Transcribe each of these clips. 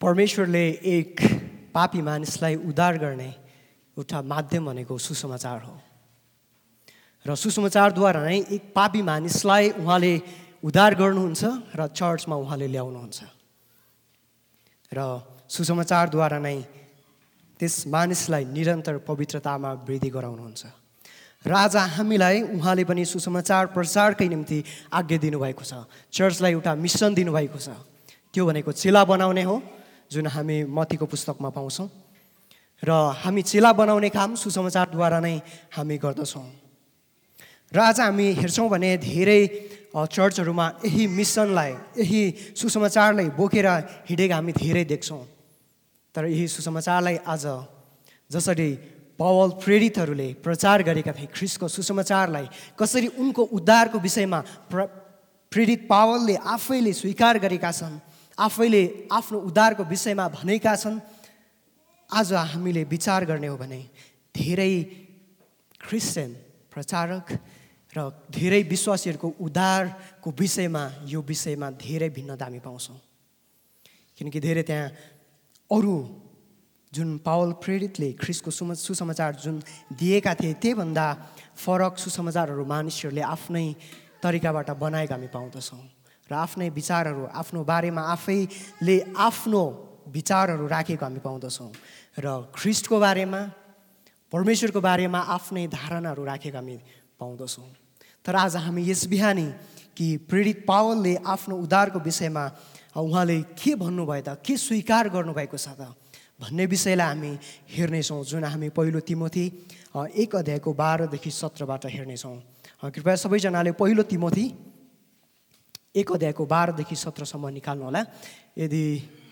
परमेश्वरले एक पापी मानिसलाई उद्धार गर्ने एउटा माध्यम भनेको सुसमाचार हो र सुसमाचारद्वारा नै एक पापी मानिसलाई उहाँले उद्धार गर्नुहुन्छ र चर्चमा उहाँले ल्याउनुहुन्छ र सुसमाचारद्वारा नै त्यस मानिसलाई निरन्तर पवित्रतामा वृद्धि गराउनुहुन्छ र आज हामीलाई उहाँले पनि सुसमाचार प्रचारकै निम्ति आज्ञा दिनुभएको छ। चर्चलाई एउटा मिसन दिनुभएको छ, त्यो भनेको चेला बनाउने हो, जुन हामी मत्तीको पुस्तकमा पाउँछौँ र हामी चेला बनाउने काम सुसमाचारद्वारा नै हामी गर्दछौँ। र आज हामी हेर्छौँ भने धेरै चर्चहरूमा यही मिसनलाई, यही सुसमाचारलाई बोकेर हिँडेका हामी धेरै देख्छौँ। तर यही सुसमाचारलाई आज जसरी पावल प्रेरितहरूले प्रचार गरेका थिए, ख्रीष्टको सुसमाचारलाई कसरी उनको उद्धारको विषयमा प्रेरित पावलले आफैले स्वीकार गरेका छन्, आफैले आफ्नो उद्धारको विषयमा भनेका छन्, आज हामीले विचार गर्ने हो भने धेरै क्रिस्चियन प्रचारक र धेरै विश्वासीहरूको उद्धारको विषयमा यो विषयमा धेरै भिन्नता हामी पाउँछौँ। किनकि धेरै त्यहाँ अरू जुन पावल प्रेरितले ख्रीष्टको सुसमाचार जुन दिएका थिए त्योभन्दा फरक सुसमाचारहरू मानिसहरूले आफ्नै तरिकाबाट बनाएका हामी पाउँदछौँ र आफ्नै विचारहरू, आफ्नो बारेमा आफैले आफ्नो विचारहरू राखेको हामी पाउँदछौँ र ख्रीष्टको बारेमा, परमेश्वरको बारेमा आफ्नै धारणाहरू राखेका हामी पाउँदछौँ। तर आज हामी यस बिहानी कि प्रेरित पावलले आफ्नो उद्धारको विषयमा उहाँले के भन्नुभयो त, के स्वीकार गर्नुभएको छ त भन्ने विषयलाई हामी हेर्नेछौँ, जुन हामी पहिलो तिमोथी 1 अध्यायको 12देखि 17बाट हेर्नेछौँ। कृपया सबैजनाले पहिलो तिमोथी 1 अध्यायको 12देखि 17सम्म निकाल्नु होला। यदि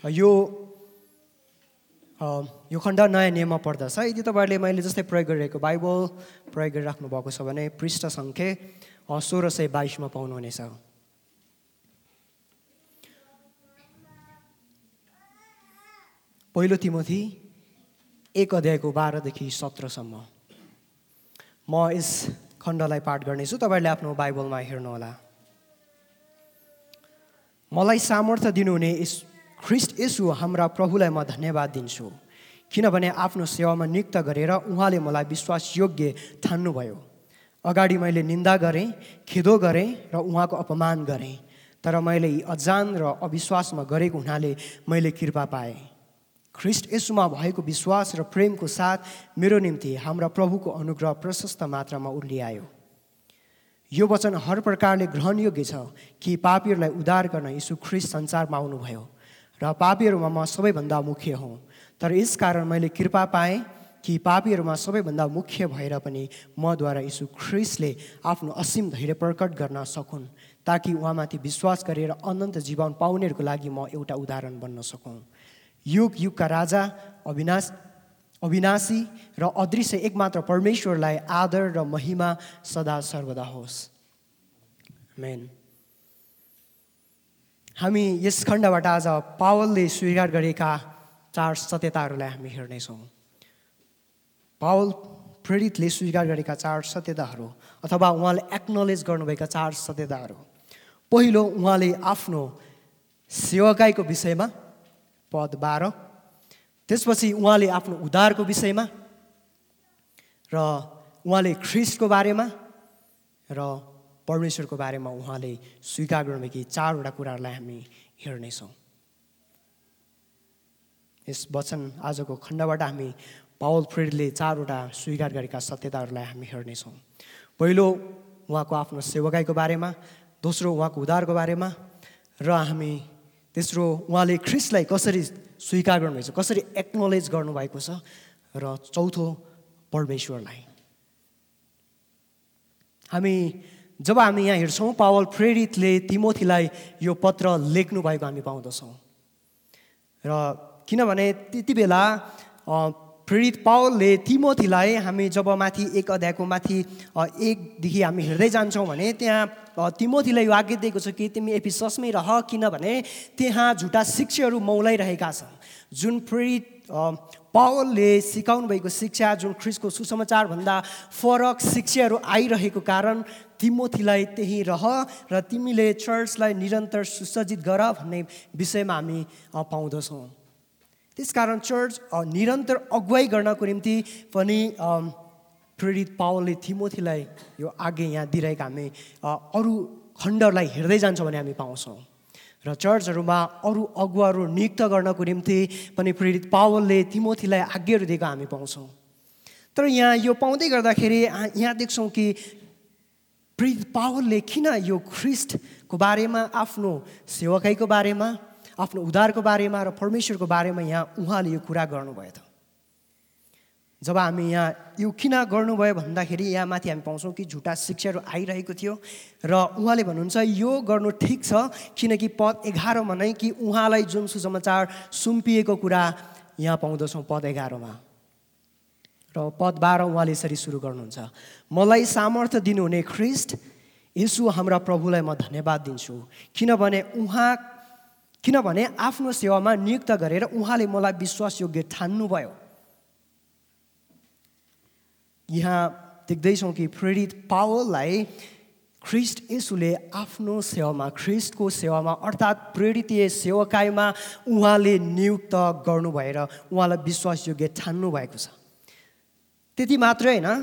यो खण्ड नयाँ नियममा पर्दछ, यदि तपाईँहरूले मैले जस्तै प्रयोग गरिरहेको बाइबल प्रयोग गरिराख्नु भएको छ भने पृष्ठ सङ्ख्या 1622मा पाउनुहुनेछ। पहिलो तिमोथी 1 अध्यायको 12देखि 17सम्म म यस खण्डलाई पाठ गर्नेछु, तपाईँहरूले आफ्नो बाइबलमा हेर्नुहोला। मलाई सामर्थ्य दिनुहुने ख्रीष्ट येशू हाम्रा प्रभुलाई म धन्यवाद दिन्छु, किनभने आफ्नो सेवामा नियुक्त गरेर उहाँले मलाई विश्वासयोग्य ठान्नुभयो। अगाडि मैले निन्दा गरेँ, खेदो गरेँ र उहाँको अपमान गरेँ, तर मैले अजान र अविश्वासमा गरेको हुनाले मैले कृपा पाएँ। ख्रीष्ट येशूमा भएको विश्वास र प्रेमको साथ मेरो निम्ति हाम्रा प्रभुको अनुग्रह प्रशस्त मात्रामा उर्लिआयो। यो वचन हर प्रकारले ग्रहणयोग्य छ कि पापीहरूलाई उद्धार गर्न यीशु ख्रीष्ट संसारमा आउनुभयो र पापीहरूमा म सबैभन्दा मुख्य हुँ। तर यसकारण मैले कृपा पाएँ कि पापीहरूमा सबैभन्दा मुख्य भएर पनि मद्वारा यीशु ख्रीष्टले आफ्नो असीम धैर्य प्रकट गर्न सकुन्, ताकि उहाँमाथि विश्वास गरेर अनन्त जीवन पाउनेहरूको लागि म एउटा उदाहरण बन्न सकौँ। युग युगका राजा, अविनाशी र अदृश्य एकमात्र परमेश्वरलाई आदर र महिमा सदा सर्वदा होस्। आमेन। हामी यस खण्डबाट आज पावलले स्वीकार गरेका 4 सत्यताहरूलाई हामी हेर्नेछौँ। पावल प्रेरितले स्वीकार गरेका 4 सत्यताहरू अथवा उहाँले एक्नोलेज गर्नुभएका 4 सत्यताहरू। पहिलो, उहाँले आफ्नो सेवकाईको विषयमा, पद 12। त्यसपछि उहाँले आफ्नो उद्धारको विषयमा र उहाँले ख्रीष्टको बारेमा र परमेश्वरको बारेमा उहाँले स्वीकार गर्नुभएकी 4वटा कुराहरूलाई हामी हेर्नेछौँ। यस वचन आजको खण्डबाट हामी पावल प्रेरितले 4वटा स्वीकार गरेका सत्यताहरूलाई हामी हेर्नेछौँ। पहिलो, उहाँको आफ्नो सेवकाईको बारेमा, दोस्रो उहाँको उद्धारको बारेमा र हामी तेस्रो उहाँले ख्रीष्टलाई कसरी स्वीकार गर्नुभएको छ, कसरी एक्नोलेज गर्नुभएको छ, र चौथो परमेश्वरलाई। जब हामी यहाँ हेर्छौँ पावल प्रेरितले तिमोथीलाई यो पत्र लेख्नु भएको हामी पाउँदछौँ र किनभने त्यति बेला प्रेरित पावलले तिमोथीलाई हामी जब माथि 1 अध्यायको माथि 1देखि हामी हेर्दै जान्छौँ भने त्यहाँ तिमोथीलाई यो आज्ञा दिएको छ कि तिमी एफिससमै रह, किनभने त्यहाँ झुटा शिक्षाहरू मौलाइरहेका छन्। जुन प्रेरित पावलले सिकाउनु भएको शिक्षा, जुन ख्रीष्टको सुसमाचारभन्दा फरक शिक्षाहरू आइरहेको कारण तिमोथीलाई त्यही रह र तिमीले चर्चलाई निरन्तर सुसज्जित गर भन्ने विषयमा हामी पाउँदछौँ। त्यसकारण चर्च निरन्तर अगुवाई गर्नको निम्ति पनि प्रेरित पावलले तिमोथीलाई यो आज्ञा यहाँ दिइरहेका हामी अरू खण्डहरूलाई हेर्दै जान्छौँ भने हामी पाउँछौँ। र चर्चहरूमा अरू अगुवाहरू नियुक्त गर्नको निम्ति पनि प्रेरित पावलले तिमोथीलाई आज्ञाहरू दिएको हामी पाउँछौँ। तर यहाँ यो पाउँदै गर्दाखेरि यहाँ देख्छौँ कि प्रेरित पावलले किन यो ख्रिस्टको बारेमा, आफ्नो सेवकाईको बारेमा, आफ्नो उद्धारको बारेमा र परमेश्वरको बारेमा यहाँ उहाँले यो कुरा गर्नुभयो त? जब हामी यहाँ यो किन गर्नुभयो भन्दाखेरि यहाँ माथि हामी पाउँछौँ कि झुटा शिक्षाहरू आइरहेको थियो र उहाँले भन्नुहुन्छ यो गर्नु ठिक छ, किनकि पद 11 मा नै कि उहाँलाई जुन सुसमाचार सुम्पिएको कुरा यहाँ पाउँदछौँ पद 11 मा। र पद 12 उहाँले यसरी सुरु गर्नुहुन्छ, मलाई सामर्थ्य दिनुहुने ख्रिस्ट येशू हाम्रा प्रभुलाई म धन्यवाद दिन्छु, किनभने आफ्नो सेवामा नियुक्त गरेर उहाँले मलाई विश्वासयोग्य ठान्नुभयो। यहाँ देख्दैछौँ कि प्रेरित पावललाई ख्रिस्ट येशूले आफ्नो सेवामा, ख्रिस्टको सेवामा अर्थात् प्रेरितीय सेवकाईमा उहाँले नियुक्त गर्नुभएर उहाँलाई विश्वासयोग्य ठान्नु भएको छ। त्यति मात्रै होइन,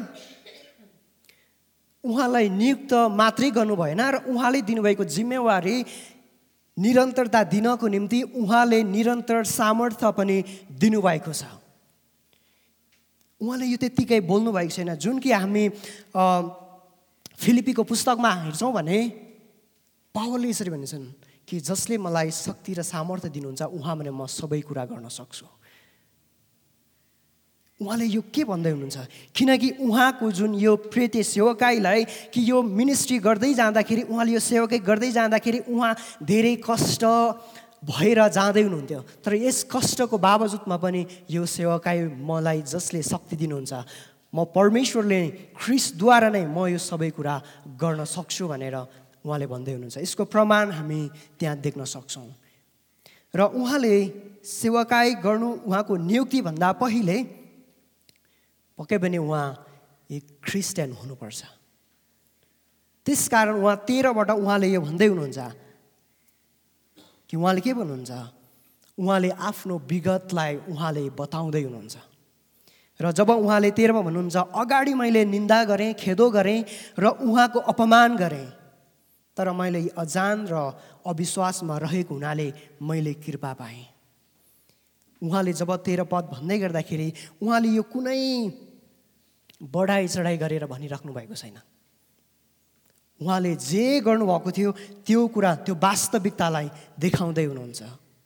उहाँलाई नियुक्त मात्रै गर्नु भएन र उहाँले दिनुभएको जिम्मेवारी निरन्तरता दिनको निम्ति उहाँले निरन्तर सामर्थ्य पनि दिनुभएको छ। उहाँले यो त्यत्तिकै बोल्नुभएको छैन। जुन कि हामी फिलिपीको पुस्तकमा हेर्छौँ भने पावलले यसरी भनेछन् कि जसले मलाई शक्ति र सामर्थ्य दिनुहुन्छ उहाँ भने म सबै कुरा गर्न सक्छु। उहाँले यो के भन्दै हुनुहुन्छ, किनकि उहाँको जुन यो प्रेरित सेवकाईलाई कि यो मिनिस्ट्री गर्दै जाँदाखेरि, उहाँले यो सेवकाई गर्दै जाँदाखेरि उहाँ धेरै कष्ट भएर जाँदै हुनुहुन्थ्यो। तर यस कष्टको बावजुदमा पनि यो सेवकाई मलाई जसले शक्ति दिनुहुन्छ, म परमेश्वरले ख्रिस्टद्वारा नै म यो सबै कुरा गर्न सक्छु भनेर उहाँले भन्दै हुनुहुन्छ। यसको प्रमाण हामी त्यहाँ देख्न सक्छौँ। र उहाँले सेवकाई गर्नु, उहाँको नियुक्तिभन्दा पहिले पक्कै पनि उहाँ एक क्रिस्चियन हुनुपर्छ। त्यसकारण उहाँ 13बाट उहाँले यो भन्दै हुनुहुन्छ कि उहाँले के भन्नुहुन्छ, उहाँले आफ्नो विगतलाई उहाँले बताउँदै हुनुहुन्छ। र जब उहाँले 13 मा भन्नुहुन्छ, अगाडि मैले निन्दा गरेँ, खेदो गरेँ र उहाँको अपमान गरेँ, तर मैले अजान र अविश्वासमा रहेको हुनाले मैले कृपा पाएँ। उहाँले जब 13 पद भन्दै गर्दाखेरि उहाँले यो कुनै बढाइ चढाइ गरेर भनिराख्नु भएको छैन। उहाँले जे गर्नुभएको थियो त्यो कुरा, त्यो वास्तविकतालाई देखाउँदै हुनुहुन्छ।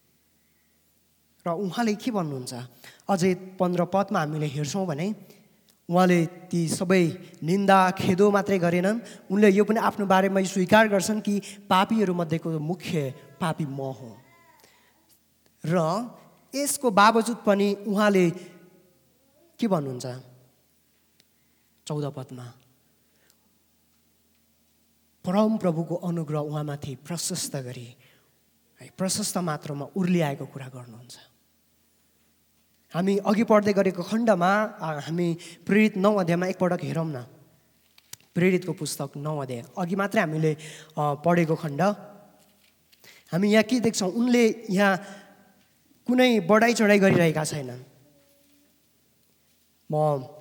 र उहाँले के भन्नुहुन्छ, अझै 15 पदमा हामीले हेर्छौँ भने उहाँले ती सबै निन्दा खेदो मात्रै गरेनन्, उनले यो पनि आफ्नो बारेमा स्वीकार गर्छन् कि पापीहरूमध्येको मुख्य पापी म हुँ। र यसको बावजुद पनि उहाँले के भन्नुहुन्छ 14 पदमा, परम प्रभुको अनुग्रह उहाँमाथि प्रशस्त गरी, प्रशस्त मात्रामा उर्लिआएको कुरा गर्नुहुन्छ। हामी अघि पढ्दै गरेको खण्डमा हामी प्रेरित 9 अध्यायमा एकपटक हेरौँ न। प्रेरितको पुस्तक 9 अध्याय अघि मात्रै हामीले पढेको खण्ड। हामी यहाँ के देख्छौँ, उनले यहाँ कुनै बढाइ चढाइ गरिरहेका छैनन्। म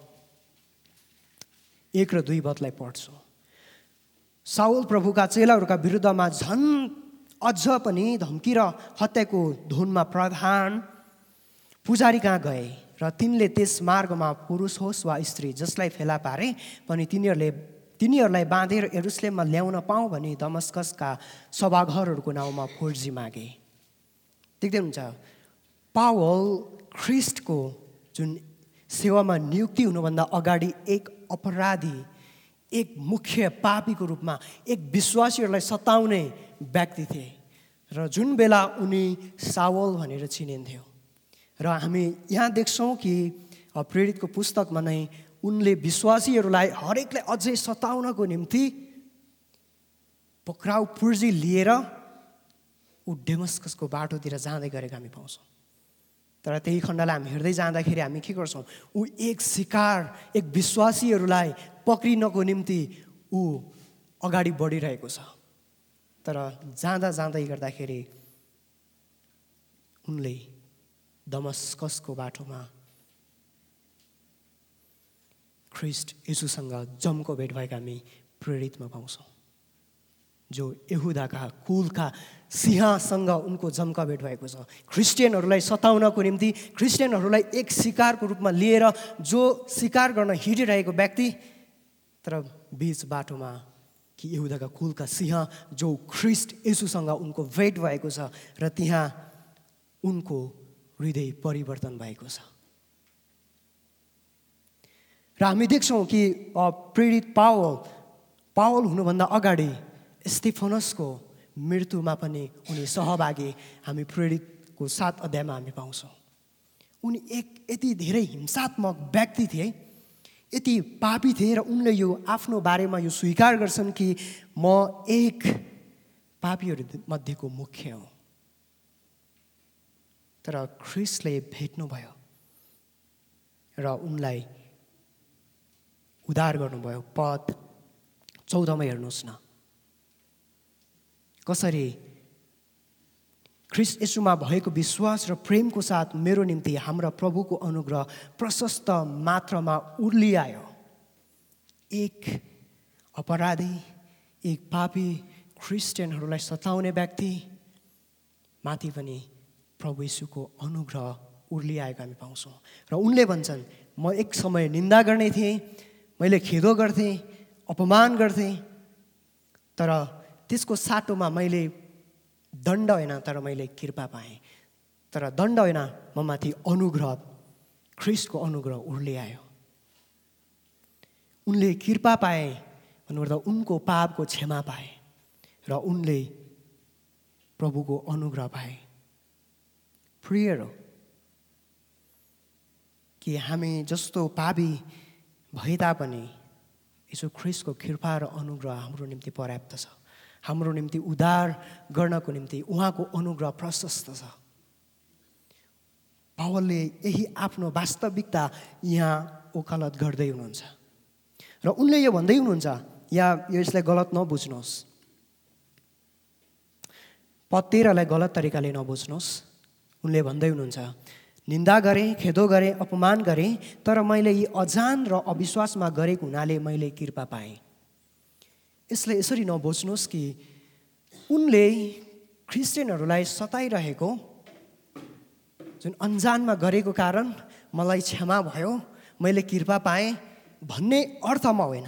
1 र 2 पदलाई पढ्छु। साउल प्रभुका चेलाहरूका विरुद्धमा झन् अझ पनि धम्की र हत्याको धुनमा प्रधान पुजारी कहाँ गए र तिनले त्यस मार्गमा पुरुष होस् वा स्त्री जसलाई फेला पारे पनि तिनीहरूलाई बाँधेर यरुशलेममा ल्याउन पाऊँ भनी दमस्कसका सभाघरहरूको नाउँमा फर्जी मागे। देख्दै हुन्छ, पावल ख्रिस्टको जुन सेवामा नियुक्ति हुनुभन्दा अगाडि एक अपराधी, एक मुख्य पापीको रूपमा एक विश्वासीहरूलाई सताउने व्यक्ति थिए। र जुन बेला उनी साउल भनेर चिनिन्थ्यो। र हामी यहाँ देख्छौँ कि प्रेरितको पुस्तकमा नै उनले विश्वासीहरूलाई हरेकलाई अझै सताउनको निम्ति पक्राउ पुर्जी लिएर ऊ डेमस्कसको बाटोतिर जाँदै गरेको हामी पाउँछौँ। तर त्यही खण्डलाई हामी हेर्दै जाँदाखेरि हामी के गर्छौँ, ऊ एक शिकार, एक विश्वासीहरूलाई पक्रिनको निम्ति ऊ अगाडि बढिरहेको छ। तर जाँदा जाँदै गर्दाखेरि उनले दमस्कसको बाटोमा ख्रिस्ट येशूसँग जमको भेट भएका हामी प्रेरितमा पाउँछौँ। जो यहुदाका कुलका सिंहसँग उनको जमका भेट भएको छ। क्रिस्चियनहरूलाई सताउनको निम्ति, क्रिस्चियनहरूलाई एक शिकारको रूपमा लिएर जो शिकार गर्न हिँडिरहेको व्यक्ति, तर बीच बाटोमा कि यहुदाका कुलका सिंह जो ख्रिस्ट येशूसँग उनको भेट भएको छ र त्यहाँ उनको हृदय परिवर्तन भएको छ। र हामी देख्छौँ कि प्रेरित पावल हुनुभन्दा अगाडि स्टेफनसको मृत्युमा पनि उनी सहभागी हामी प्रेरितको 7 अध्यायमा हामी पाउँछौँ। उनी एक यति धेरै हिंसात्मक व्यक्ति थिए, यति पापी थिए र उनले यो आफ्नो बारेमा यो स्वीकार गर्छन् कि म एक पापीहरू मध्येको मुख्य हो। तर ख्रिस्टले भेट्नुभयो र उनलाई उद्धार गर्नुभयो। पद 14 मा हेर्नुहोस् न, कसरी ख्रिस्ट येशूमा भएको विश्वास र प्रेमको साथ मेरो निम्ति हाम्रा प्रभुको अनुग्रह प्रशस्त मात्रामा उर्लिआयो। एक अपराधी, एक पापी क्रिस्चियनहरूलाई सताउने व्यक्ति माथि पनि प्रभु येशूको अनुग्रह उर्लिआएको हामी पाउँछौँ। र उनले भन्छन्, म एक समय निन्दा गर्ने थिएँ, मैले खेदो गर्थेँ, अपमान गर्थेँ, तर त्यसको साटोमा मैले दण्ड होइन तर मैले कृपा पाएँ। तर दण्ड होइन, म माथि अनुग्रह, ख्रिस्टको अनुग्रह उर्लिआयो। उनले कृपा पाए भन्नुपर्दा उनको पापको क्षमा पाए र उनले प्रभुको अनुग्रह पाए। प्रियहरू, कि हामी जस्तो पापी भए तापनि यसो ख्रिस्टको कृपा र अनुग्रह हाम्रो निम्ति पर्याप्त छ। हाम्रो निम्ति उद्धार गर्नको निम्ति उहाँको अनुग्रह प्रशस्त छ। पावलले यही आफ्नो वास्तविकता यहाँ वकालत गर्दै हुनुहुन्छ र उनले यो भन्दै हुनुहुन्छ, यहाँ यसलाई गलत नबुझ्नुहोस्, पद 13 लाई गलत तरिकाले नबुझ्नुहोस्। उनले भन्दै हुनुहुन्छ, निन्दा गरेँ, खेदो गरेँ, अपमान गरेँ, तर मैले यी अजान र अविश्वासमा गरेको हुनाले मैले कृपा पाएँ। यसले यसरी नबुझ्नुहोस् कि उनले क्रिस्चियनहरूलाई सताइरहेको जुन अन्जानमा गरेको कारण मलाई क्षमा भयो, मैले कृपा पाएँ भन्ने अर्थमा होइन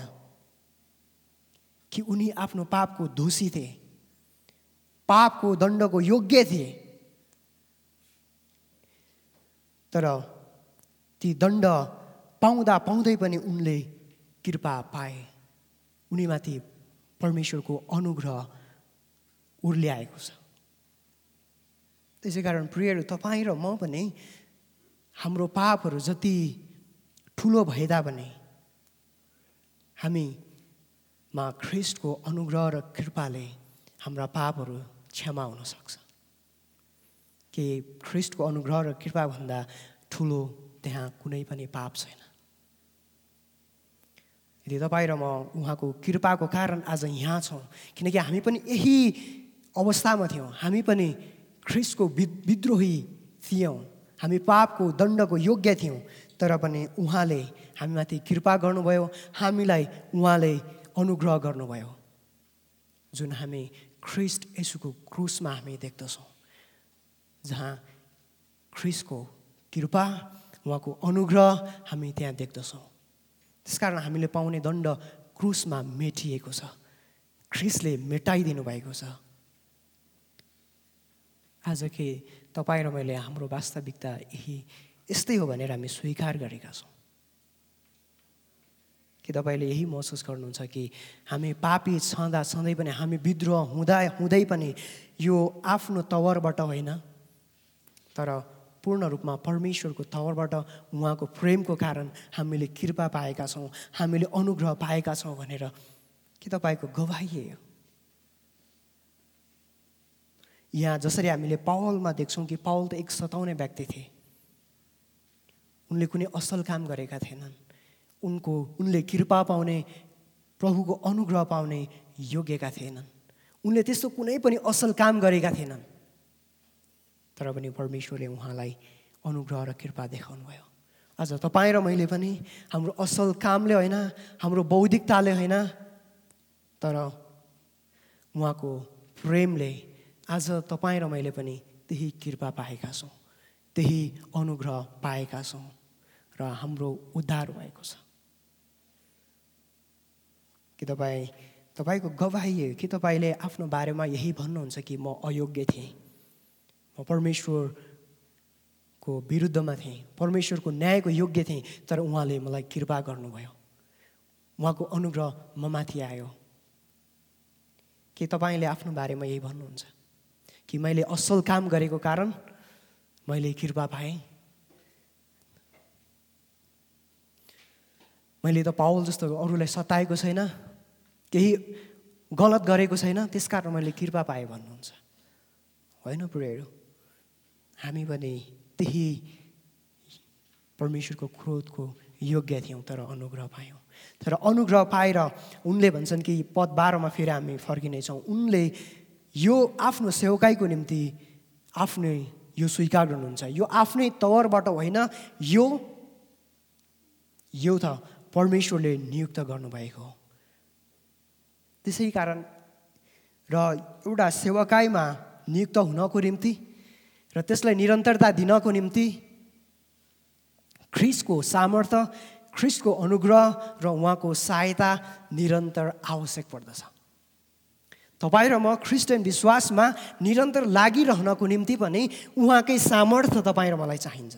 कि उनी आफ्नो पापको दोषी थिए, पापको दण्डको योग्य थिए, तर ती दण्ड पाउँदा पाउँदै पनि उनले कृपा पाए। उनीमाथि परमेश्वरको अनुग्रह उर्लिआएको छ। त्यसै कारण प्रियहरू, तपाईँ र म पनि हाम्रो पापहरू जति ठुलो भए तापनि हामीमा ख्रिस्टको अनुग्रह र कृपाले हाम्रा पापहरू क्षमा हुन सक्छ। कि ख्रिस्टको अनुग्रह र कृपा भन्दा ठुलो त्यहाँ कुनै पनि पाप छैन। यदि तपाईँ र म उहाँको कृपाको कारण आज यहाँ छौँ, किनकि हामी पनि यही अवस्थामा थियौँ। हामी पनि ख्रिस्टको विद्रोही थियौँ, हामी पापको दण्डको योग्य थियौँ, तर पनि उहाँले हामीमाथि कृपा गर्नुभयो, हामीलाई उहाँले अनुग्रह गर्नुभयो, जुन हामी ख्रिस्ट येशूको क्रुसमा हामी देख्दछौँ, जहाँ ख्रिस्टको कृपा, उहाँको अनुग्रह हामी त्यहाँ देख्दछौँ। त्यसकारण हामीले पाउने दण्ड क्रुसमा मेटिएको छ, ख्रिस्टले मेटाइदिनु भएको छ। आज के तपाईँ र मैले हाम्रो वास्तविकता यस्तै हो भनेर हामी स्वीकार गरेका छौँ कि तपाईँले यही महसुस गर्नुहुन्छ कि हामी पापी छँदा छँदै पनि, हामी विद्रोह हुँदै पनि यो आफ्नो तवरबाट होइन, तर पूर्ण रूपमा परमेश्वरको तवरबाट उहाँको प्रेमको कारण हामीले कृपा पाएका छौँ, हामीले अनुग्रह पाएका छौँ भनेर कि तपाईँको गवाही हो। यहाँ जसरी हामीले पावलमा देख्छौँ कि पावल त एक सताउने व्यक्ति थिए, उनले कुनै असल काम गरेका थिएनन्, उनले कृपा पाउने, प्रभुको अनुग्रह पाउने योग्यका थिएनन्, उनले त्यस्तो कुनै पनि असल काम गरेका थिएनन्, तर पनि परमेश्वरले उहाँलाई अनुग्रह र कृपा देखाउनुभयो। आज तपाईँ र मैले पनि हाम्रो असल कामले होइन, हाम्रो बौद्धिकताले होइन, तर उहाँको प्रेमले आज तपाईँ र मैले पनि त्यही कृपा पाएका छौँ, त्यही अनुग्रह पाएका छौँ र हाम्रो उद्धार भएको छ। कि तपाईँको गवाही हो कि तपाईँले आफ्नो बारेमा यही भन्नुहुन्छ कि म अयोग्य थिएँ, म परमेश्वरको विरुद्धमा थिएँ, परमेश्वरको न्यायको योग्य थिएँ, तर उहाँले मलाई कृपा गर्नुभयो, उहाँको अनुग्रह म माथि आयो। कि तपाईँले आफ्नो बारेमा यही भन्नुहुन्छ कि मैले असल काम गरेको कारण मैले कृपा पाएँ, मैले त पावल जस्तो अरूलाई सताएको छैन, केही गलत गरेको छैन, त्यसकारण मैले कृपा पाएँ भन्नुहुन्छ। होइन प्रियहरू, हामी पनि त्यही परमेश्वरको क्रोधको योग्य थियौँ तर अनुग्रह पायौँ। तर अनुग्रह पाएर उनले भन्छन् कि पद 12 फेरि हामी फर्किनेछौँ, उनले यो आफ्नो सेवकाईको निम्ति आफ्नै यो स्वीकार गर्नुहुन्छ। यो आफ्नै तवरबाट होइन, यो त परमेश्वरले नियुक्त गर्नुभएको हो। त्यसै कारण र एउटा सेवकाईमा नियुक्त हुनको निम्ति र त्यसलाई निरन्तरता दिनको निम्ति ख्रीष्टको सामर्थ्य, ख्रीष्टको अनुग्रह र उहाँको सहायता निरन्तर आवश्यक पर्दछ। तपाईँ र म क्रिस्चियन विश्वासमा निरन्तर लागिरहनको निम्ति पनि उहाँकै सामर्थ्य तपाईँ र मलाई चाहिन्छ।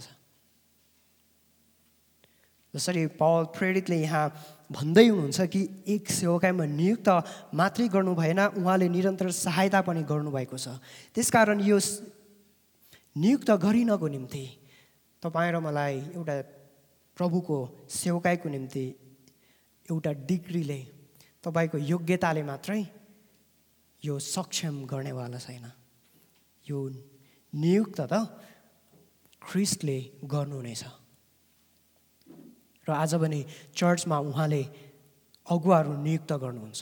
जसरी पावल प्रेरितले यहाँ भन्दै हुनुहुन्छ कि एक सेवकाईमा नियुक्त मात्रै गर्नु भएन, उहाँले निरन्तर सहायता पनि गर्नुभएको छ। त्यसकारण यो नियुक्त गरिनको निम्ति तपाईँ र मलाई एउटा प्रभुको सेवकाईको निम्ति एउटा डिग्रीले, तपाईँको योग्यताले मात्रै यो सक्षम गर्नेवाला छैन। यो नियुक्त त ख्रीष्टले गर्नुहुनेछ। र आज पनि चर्चमा उहाँले अगुवाहरू नियुक्त गर्नुहुन्छ।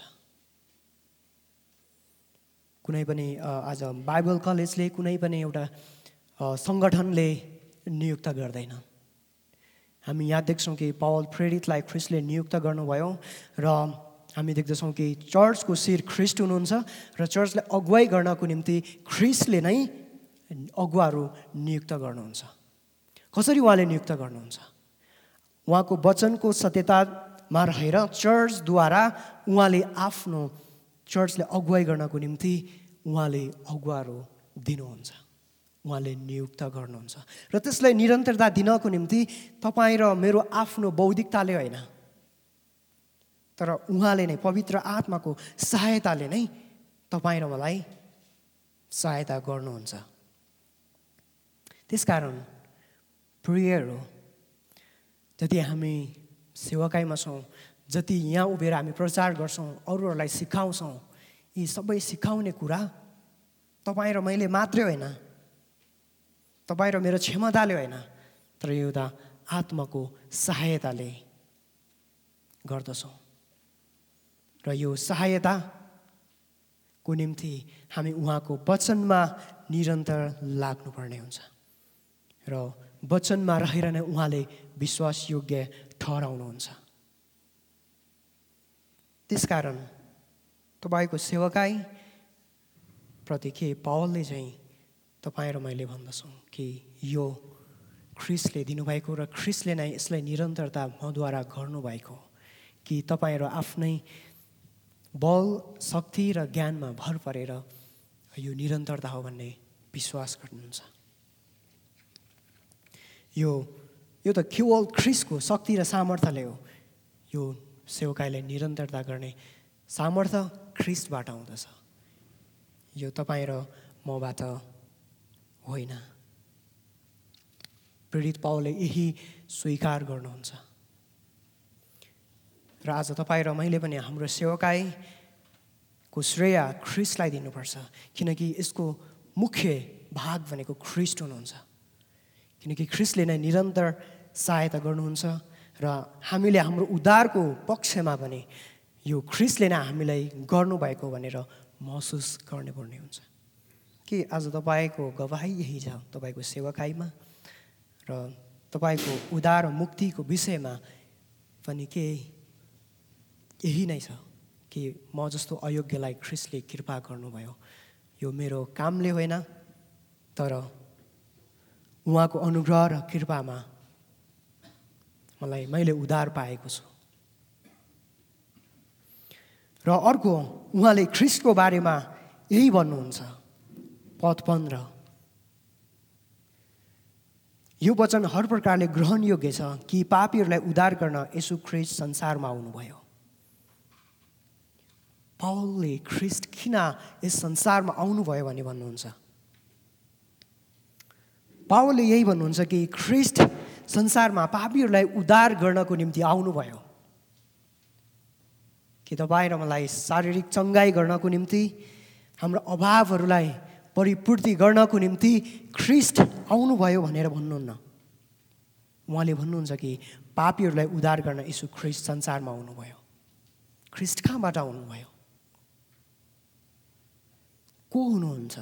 कुनै पनि आज बाइबल कलेजले, कुनै पनि एउटा सङ्गठनले नियुक्त गर्दैन। हामी यहाँ देख्छौँ कि पावल प्रेरितलाई ख्रीष्टले नियुक्त गर्नुभयो र हामी देख्दछौँ कि चर्चको शिर ख्रीष्ट हुनुहुन्छ र चर्चलाई अगुवाई गर्नको निम्ति ख्रीष्टले नै अगुवाहरू नियुक्त गर्नुहुन्छ। कसरी उहाँले नियुक्त गर्नुहुन्छ? उहाँको वचनको सत्यतामा रहेर चर्चद्वारा उहाँले आफ्नो चर्चले अगुवाई गर्नको निम्ति उहाँले अगुवाहरू दिनुहुन्छ, उहाँले नियुक्त गर्नुहुन्छ। र त्यसलाई निरन्तरता दिनको निम्ति तपाईँ र मेरो आफ्नो बौद्धिकताले होइन, तर उहाँले नै पवित्र आत्माको सहायताले नै तपाईँ र मलाई सहायता गर्नुहुन्छ। त्यसकारण प्रियहरू, जति हामी सेवकाईमा छौँ, जति यहाँ उभिएर हामी प्रचार गर्छौँ, अरूहरूलाई सिकाउँछौँ, यी सबै सिकाउने कुरा तपाईँ र मैले मात्रै होइन, तपाईँ र मेरो क्षमताले होइन, तर एउटा आत्माको सहायताले गर्दछौँ। र यो सहायताको निम्ति हामी उहाँको वचनमा निरन्तर लाग्नुपर्ने हुन्छ र वचनमा रहेर नै उहाँले विश्वासयोग्य ठहराउनुहुन्छ। त्यसकारण तपाईँको सेवकाई प्रति के पावलले चाहिँ तपाईँ र मैले भन्दछौँ कि यो ख्रीष्टले दिनुभएको र ख्रीष्टले नै यसलाई निरन्तरता मद्वारा गर्नुभएको, कि तपाईँ र आफ्नै बल, शक्ति र ज्ञानमा भर परेर यो निरन्तरता हो भन्ने विश्वास गर्नुहुन्छ। यो त केवल ख्रीष्टको शक्ति र सामर्थ्यले हो। यो सेवकाईलाई निरन्तरता गर्ने सामर्थ्य ख्रीष्टबाट आउँदछ, यो तपाईँ र मबाट होइन। प्रेरित पावलले यही स्वीकार गर्नुहुन्छ। र आज तपाईँ र मैले पनि हाम्रो सेवकाईको श्रेय ख्रीष्टलाई दिनुपर्छ, किनकि यसको मुख्य भाग भनेको ख्रीष्ट हुनुहुन्छ। किनकि ख्रीष्टले नै निरन्तर सहायता गर्नुहुन्छ र हामीले हाम्रो उद्धारको पक्षमा पनि यो ख्रीष्टले नै हामीलाई गर्नुभएको भनेर महसुस गर्नुपर्ने हुन्छ। कि आज तपाईँको गवाही यही छ तपाईँको सेवकाईमा, र तपाईँको उद्धार र मुक्तिको विषयमा पनि के यही नै छ कि म जस्तो अयोग्यलाई ख्रीष्टले कृपा गर्नुभयो। यो मेरो कामले होइन, तर उहाँको अनुग्रह र कृपामा मैले उद्धार पाएको छु। र अर्को उहाँले ख्रीष्टको बारेमा यही भन्नुहुन्छ, पद 15, यो वचन हर प्रकारले ग्रहणयोग्य छ कि पापीहरूलाई उद्धार गर्न येशू ख्रीष्ट संसारमा आउनुभयो। पौलले ख्रीष्ट किन यस संसारमा आउनुभयो भने भन्नुहुन्छ। पौलले यही भन्नुहुन्छ कि ख्रीष्ट संसारमा पापीहरूलाई उद्धार गर्नको निम्ति आउनुभयो। कि तपाईँ र मलाई शारीरिक चङ्गाई गर्नको निम्ति, हाम्रो अभावहरूलाई परिपूर्ति गर्नको निम्ति ख्रीष्ट आउनुभयो भनेर भन्नुहुन्न। उहाँले भन्नुहुन्छ कि पापीहरूलाई उद्धार गर्न येशू ख्रीष्ट संसारमा आउनुभयो। ख्रीष्ट कहाँबाट आउनुभयो? को हुनुहुन्छ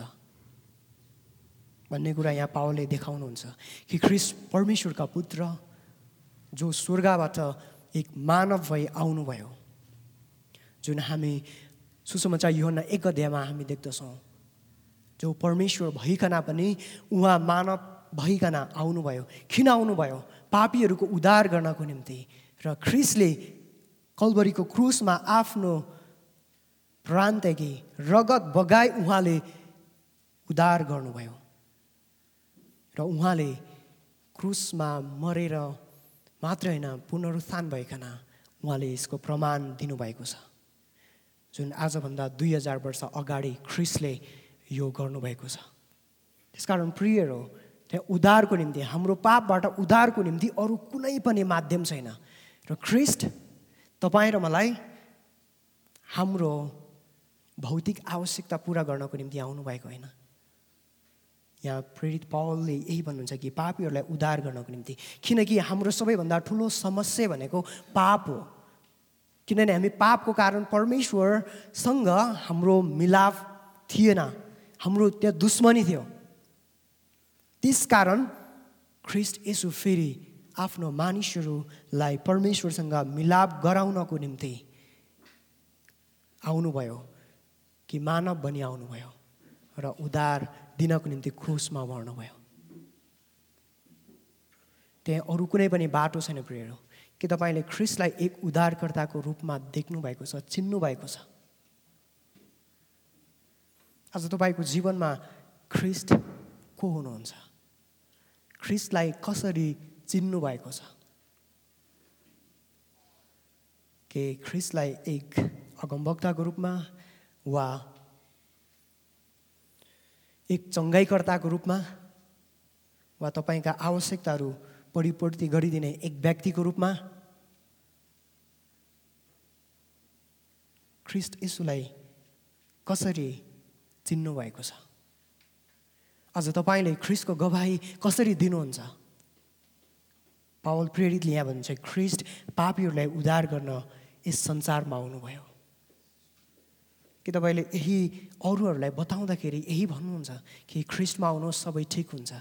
भन्ने कुरा यहाँ पावलले देखाउनुहुन्छ कि ख्रीष्ट परमेश्वरका पुत्र जो स्वर्गबाट एक मानव भई आउनुभयो, जुन हामी सुसमाचार यूहन्ना 1 अध्यायमा हामी देख्दछौँ। जो परमेश्वर भइकन पनि उहाँ मानव भइकन आउनुभयो। किन आउनुभयो? पापीहरूको उद्धार गर्नको निम्ति। र ख्रीष्टले कल्वरीको क्रुसमा आफ्नो प्राणदेखि रगत बगाई उहाँले उद्धार गर्नुभयो। र उहाँले क्रुसमा मरेर मात्र होइन, पुनरुत्थान भइकन उहाँले यसको प्रमाण दिनुभएको छ, जुन आजभन्दा 2000 वर्ष अगाडि ख्रीष्टले यो गर्नुभएको छ। त्यसकारण प्रियहरू, त्यहाँ उद्धारको निम्ति, हाम्रो पापबाट उद्धारको निम्ति अरू कुनै पनि माध्यम छैन। र ख्रीष्ट तपाईँ र मलाई हाम्रो भौतिक आवश्यकता पुरा गर्नको निम्ति आउनुभएको होइन। यहाँ प्रेरित पौलले यही भन्नुहुन्छ कि पापीहरूलाई उद्धार गर्नको निम्ति। किनकि हाम्रो सबैभन्दा ठुलो समस्या भनेको पाप हो। किनभने हामी पापको कारण परमेश्वरसँग हाम्रो मिलाप थिएन, हाम्रो त्यहाँ दुश्मनी थियो। त्यसकारण ख्रीष्ट येशू फेरि आफ्नो मानिसहरूलाई परमेश्वरसँग मिलाप गराउनको निम्ति आउनुभयो, कि मानव बनी आउनुभयो र उद्धार दिनको निम्ति क्रुसमा मर्नुभयो। त्यहाँ अरू कुनै पनि बाटो छैन प्रियहरू। कि तपाईँले ख्रीष्टलाई एक उद्धारकर्ताको रूपमा देख्नु भएको छ, चिन्नु भएको छ। आज तपाईँको जीवनमा ख्रीष्ट को हुनुहुन्छ? ख्रीष्टलाई कसरी चिन्नु भएको छ? कि ख्रीष्टलाई एक अगमवक्ताको रूपमा वा एक चङ्गाइकर्ताको रूपमा वा तपाईँका आवश्यकताहरू परिपूर्ति गरिदिने एक व्यक्तिको रूपमा? ख्रीष्ट येशूलाई कसरी चिन्नु भएको छ? आज तपाईँले ख्रीष्टको गवाही कसरी दिनुहुन्छ? पावल प्रेरितले यहाँ भन्छ, ख्रीष्ट पापीहरूलाई उद्धार गर्न यस संसारमा आउनुभयो। कि तपाईँले यही अरूहरूलाई बताउँदाखेरि यही भन्नुहुन्छ कि ख्रीष्टमा आउनुहोस्, सबै ठिक हुन्छ।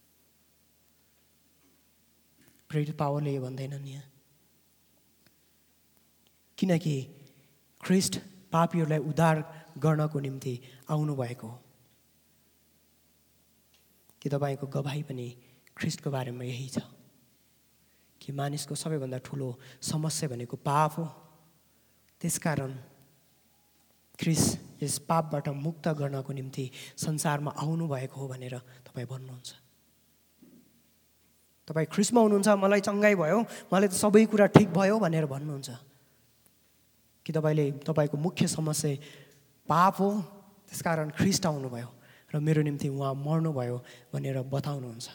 प्रेरित पावलले यो भन्दैनन् यहाँ। किनकि ख्रीष्ट पापीहरूलाई उद्धार गर्नको निम्ति आउनुभएको हो। कि तपाईँको गवाही पनि ख्रीष्टको बारेमा यही छ कि मानिसको सबैभन्दा ठुलो समस्या भनेको पाप हो। त्यसकारण ख्रीष्ट यस पापबाट मुक्त गर्नको निम्ति संसारमा आउनुभएको हो भनेर तपाईँ भन्नुहुन्छ। तपाईँ ख्रीष्टमा हुनुहुन्छ, मलाई चङ्गाइ भयो, मलाई त सबै कुरा ठिक भयो भनेर भन्नुहुन्छ। कि तपाईँको मुख्य समस्या पाप हो, त्यसकारण ख्रीष्ट आउनुभयो र मेरो निम्ति उहाँ मर्नुभयो भनेर बताउनुहुन्छ।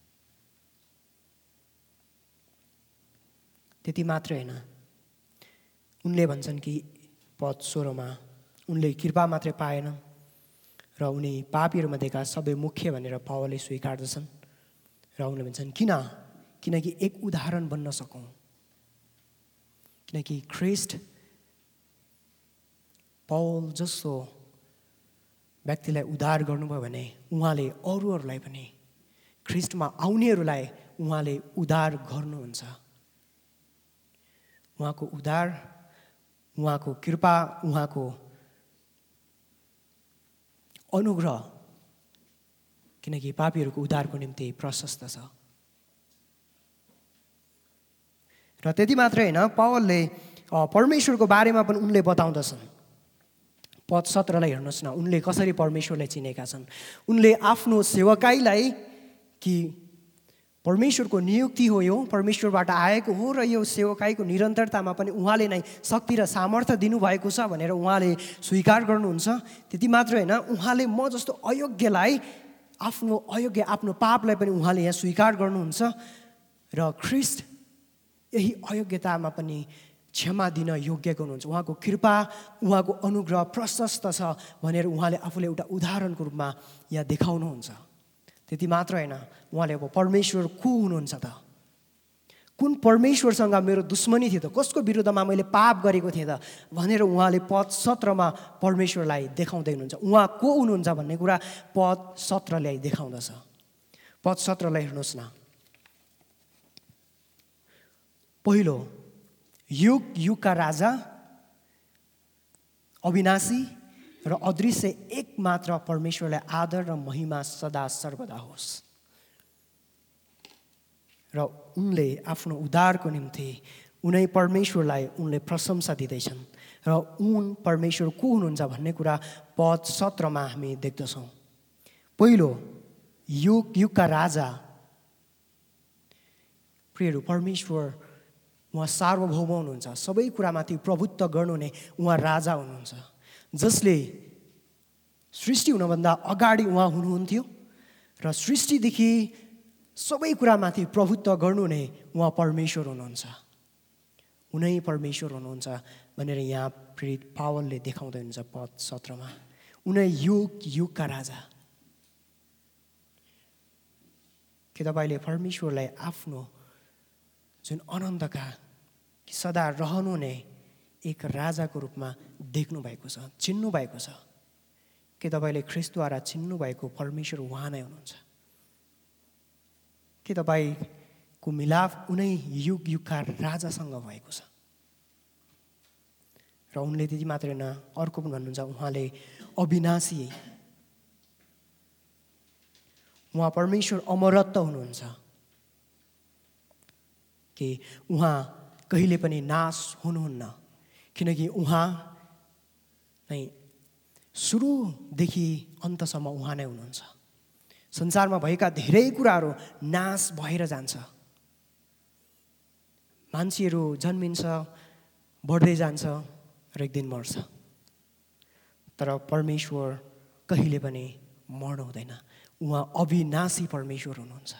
त्यति मात्रै होइन, उनले भन्छन् कि पद 16 मा, उनले कृपा मात्रै पाएन र उनी पापीहरूमध्येका सबै मुख्य भनेर पावलले स्वीकार्दछन्। र उनले भन्छन् किनकि एक उदाहरण बन्न सकौँ। किनकि ख्रीष्ट पौल जस्तो व्यक्तिलाई उद्धार गर्नुभयो भने उहाँले अरूहरूलाई पनि, ख्रीष्टमा आउनेहरूलाई उहाँले उद्धार गर्नुहुन्छ। उहाँको उद्धार, उहाँको कृपा, उहाँको अनुग्रह किनकि पापीहरूको उद्धारको निम्ति प्रशस्त छ। र त्यति मात्रै होइन, पावलले परमेश्वरको बारेमा पनि उनले बताउँदछन्। पद 17लाई हेर्नुहोस् न, उनले कसरी परमेश्वरलाई चिनेका छन्। उनले आफ्नो सेवकाईलाई कि परमेश्वरको नियुक्ति हो, यो परमेश्वरबाट आएको हो र यो सेवकाईको निरन्तरतामा पनि उहाँले नै शक्ति र सामर्थ्य दिनुभएको छ भनेर उहाँले स्वीकार गर्नुहुन्छ। त्यति मात्र होइन, उहाँले म जस्तो अयोग्यलाई आफ्नो पापलाई पनि उहाँले यहाँ स्वीकार गर्नुहुन्छ र ख्रिस्ट यही अयोग्यतामा पनि क्षमा दिन योग्य हुनुहुन्छ। उहाँको कृपा, उहाँको अनुग्रह प्रशस्त छ भनेर उहाँले आफूले एउटा उदाहरणको रूपमा यहाँ देखाउनुहुन्छ। त्यति मात्र होइन, उहाँले अब परमेश्वर को हुनुहुन्छ त? कुन परमेश्वरसँग मेरो दुश्मनी थियो त? कसको विरुद्धमा मैले पाप गरेको थिएँ त भनेर उहाँले पद 17मा परमेश्वरलाई देखाउँदै हुनुहुन्छ। उहाँ को हुनुहुन्छ भन्ने कुरा पद 17ले देखाउँदछ। पद 17लाई हेर्नुहोस् न। पहिलो, युग युगका राजा, अविनाशी र अदृश्य एकमात्र परमेश्वरलाई आदर र महिमा सदा सर्वदा होस्। र उनले आफ्नो उद्धारको निम्ति उनै परमेश्वरलाई उनले प्रशंसा दिँदैछन् र उन परमेश्वर को हुनुहुन्छ भन्ने कुरा पद 17मा हामी देख्दछौँ। पहिलो, युग युगका राजा। प्रियहरू, परमेश्वर उहाँ सार्वभौम हुनुहुन्छ, सबै कुरामाथि प्रभुत्व गर्नुहुने उहाँ राजा हुनुहुन्छ, जसले सृष्टि हुनुभन्दा अगाडि उहाँ हुनुहुन्थ्यो र सृष्टिदेखि सबै कुरामाथि प्रभुत्व गर्नुहुने उहाँ परमेश्वर हुनुहुन्छ। उनै परमेश्वर हुनुहुन्छ भनेर यहाँ प्रेरित पावलले देखाउँदै हुनुहुन्छ पद 17मा। उनै युग युगका राजा। के तपाईँले परमेश्वरलाई आफ्नो जुन अनन्तका सदा रहनुहुने एक राजाको रूपमा देख्नु भएको छ, चिन्नु भएको छ? के तपाईँले ख्रिस्टद्वारा चिन्नु भएको परमेश्वर उहाँ नै हुनुहुन्छ? के तपाईँको मिलाप उनै युग युगका राजासँग भएको छ? र उनले त्यति मात्रै न, अर्को पनि भन्नुहुन्छ, उहाँले अविनाशी, उहाँ परमेश्वर अमरत्व हुनुहुन्छ कि उहाँ कहिले पनि नाश हुनुहुन्न, किनकि उहाँ नै सुरुदेखि अन्तसम्म उहाँ नै हुनुहुन्छ। संसारमा भएका धेरै कुराहरू नाश भएर जान्छ, मान्छेहरू जन्मिन्छ, बढ्दै जान्छ र एक दिन मर्छ, तर परमेश्वर कहिले पनि मर्नु हुँदैन। उहाँ अविनाशी परमेश्वर हुनुहुन्छ।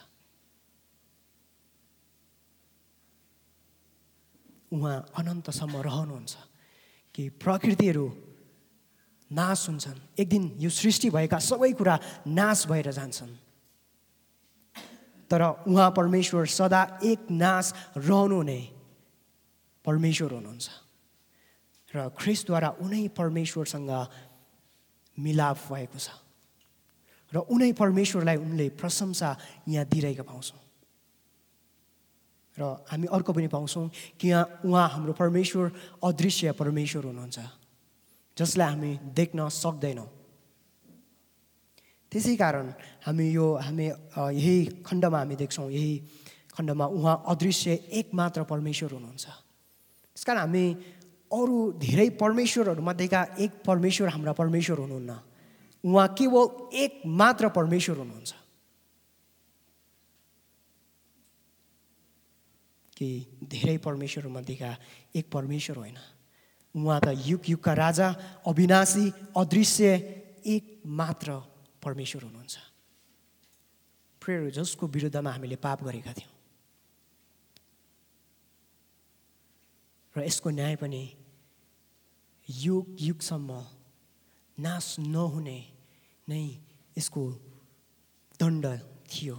उहाँ अनन्तसम्म रहनुहुन्छ कि प्रकृतिहरू नाश हुन्छन्, एक दिन यो सृष्टि भएका सबै कुरा नाश भएर जान्छन्, तर उहाँ परमेश्वर सदा एक नाश रहनुहुने परमेश्वर हुनुहुन्छ र ख्रिस्टद्वारा उनै परमेश्वरसँग मिलाप भएको छ र उनै परमेश्वरलाई उनले प्रशंसा यहाँ दिइरहेका पाउँछौँ। र हामी अर्को पनि पाउँछौँ कि उहाँ हाम्रो परमेश्वर अदृश्य परमेश्वर हुनुहुन्छ, जसलाई हामी देख्न सक्दैनौँ। त्यसै कारण हामी यही खण्डमा हामी देख्छौँ, यही खण्डमा उहाँ अदृश्य एकमात्र परमेश्वर हुनुहुन्छ। त्यसकारण हामी अरू धेरै परमेश्वरहरूमध्येका एक परमेश्वर हाम्रा परमेश्वर हुनुहुन्न, उहाँ केवल एक मात्र परमेश्वर हुनुहुन्छ। कि धेरै परमेश्वरमध्येका एक परमेश्वर होइन, उहाँ त युग युगका राजा, अविनाशी, अदृश्य एक मात्र परमेश्वर हुनुहुन्छ। प्रियहरू, जसको विरुद्धमा हामीले पाप गरेका थियौँ र यसको न्याय पनि युग युगसम्म नाश नहुने नै यसको दण्ड थियो,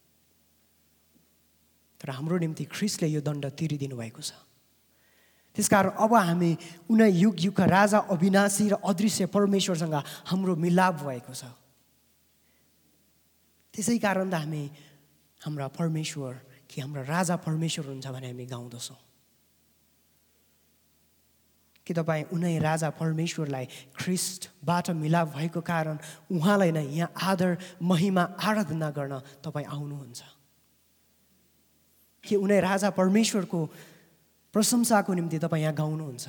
तर हाम्रो निम्ति ख्रिस्टले यो दण्ड तिरिदिनु भएको छ। त्यसकारण अब हामी उनै युग युगका राजा, अविनाशी र अदृश्य परमेश्वरसँग हाम्रो मिलाप भएको छ। त्यसै कारण त हाम्रा परमेश्वर कि हाम्रा राजा परमेश्वर हुनुहुन्छ भने हामी गाउँदछौँ। कि तपाईँ उनै राजा परमेश्वरलाई ख्रिस्टबाट मिलाप भएको कारण उहाँलाई नै यहाँ आदर महिमा आराधना गर्न तपाईँ आउनुहुन्छ। कि उनै राजा परमेश्वरको प्रशंसाको निम्ति तपाईँ यहाँ गाउनुहुन्छ।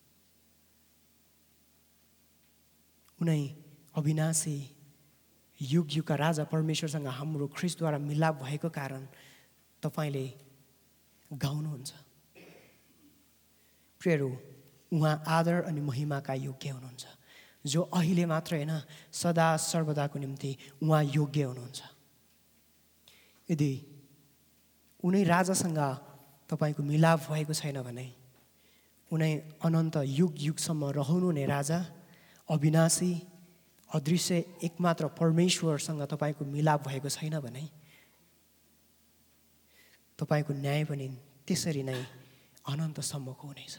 उनै अविनाशी युग युगका राजा परमेश्वरसँग हाम्रो ख्रिस्टद्वारा मिलाप भएको कारण तपाईँले गाउनुहुन्छ। प्रियहरू, उहाँ आदर अनि महिमाका योग्य हुनुहुन्छ, जो अहिले मात्र होइन सदा सर्वदाको निम्ति उहाँ योग्य हुनुहुन्छ। यदि उनै राजासँग तपाईँको मिलाप भएको छैन भने, उनै अनन्त युग युगसम्म रहनुहुने राजा, अविनाशी अदृश्य एकमात्र परमेश्वरसँग तपाईँको मिलाप भएको छैन भने तपाईँको न्याय पनि त्यसरी नै अनन्तसम्मको हुनेछ।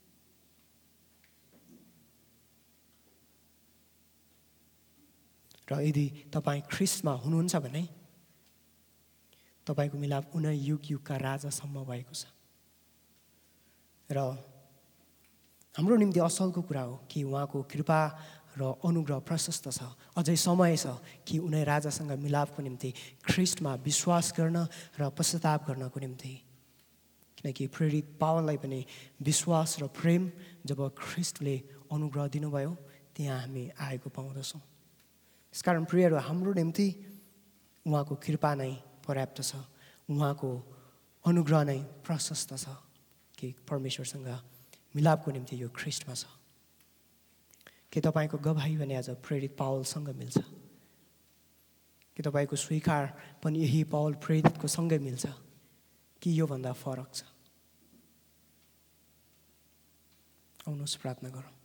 र यदि तपाईँ ख्रिस्टमा हुनुहुन्छ भने तपाईँको मिलाप उनै युग युगका राजासम्म भएको छ। र हाम्रो निम्ति असलको कुरा हो कि उहाँको कृपा र अनुग्रह प्रशस्त छ। अझै समय छ कि उनै राजासँग मिलापको निम्ति ख्रिस्टमा विश्वास गर्न र पश्चाताप गर्नको निम्ति। किनकि प्रेरित पावललाई पनि विश्वास र प्रेम जब ख्रिस्टले अनुग्रह दिनुभयो त्यहाँ हामी आएको पाउँदछौँ। त्यसकारण प्रियहरू, हाम्रो निम्ति उहाँको कृपा नै पर्याप्त छ, उहाँको अनुग्रह नै प्रशस्त छ कि परमेश्वरसँग मिलापको निम्ति यो ख्रिस्टमा छ। कि तपाईँको गवाही भने आज प्रेरित पावलसँग मिल्छ? कि तपाईँको स्वीकार पनि यही पावल प्रेरितको सँगै मिल्छ कि योभन्दा फरक छ? आउनुहोस् प्रार्थना गरौँ।